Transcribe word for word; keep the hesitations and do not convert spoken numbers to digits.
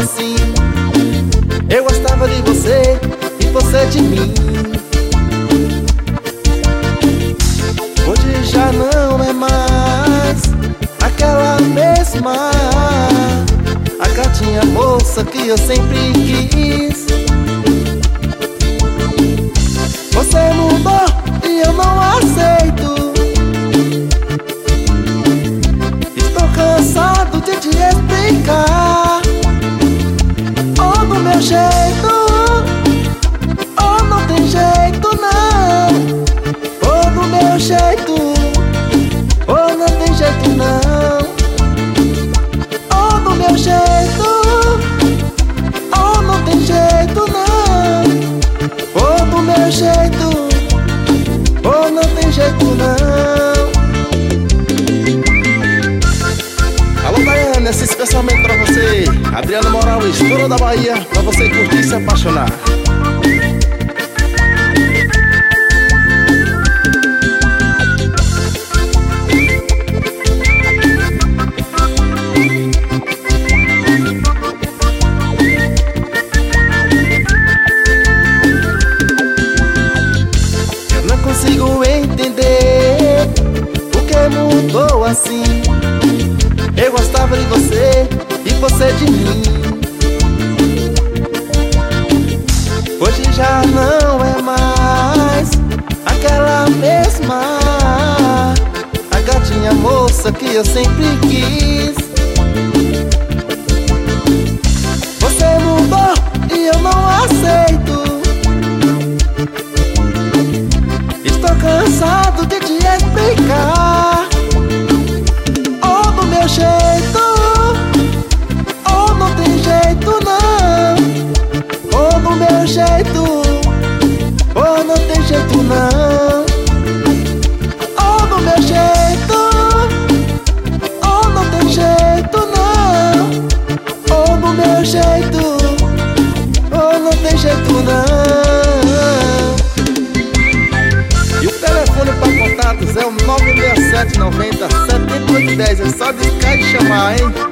assim. Eu gostava de você e você de mim. Hoje já não é mais aquela mesma, a gatinha moça que eu sempre quis. Você mudou e eu não aceito. Estou cansado de te explicar. Ou do meu jeito, ou não tem jeito não. Ou do meu jeito, ou não tem jeito não. Ou do meu jeito, ou não tem jeito não. Ou do meu jeito, ou não tem jeito não. Alô Daiane, esse especialmente pra você, Adriano Moral, estouro da Bahia, pra você curtir e se apaixonar. Consigo entender o que mudou assim. Eu gostava de você e você de mim. Hoje já não é mais aquela mesma, a gatinha moça que eu sempre quis. Você mudou e eu não aceito. Cansado de te explicar. Ou do meu jeito, ou não tem jeito não. Ou do meu jeito, ou não tem jeito não. Ou do meu jeito, ou não tem jeito não. Ou do meu jeito, ou não tem jeito não. Para contatos é o nove seis sete nove zero sete oito um zero. É só discar e chamar, hein?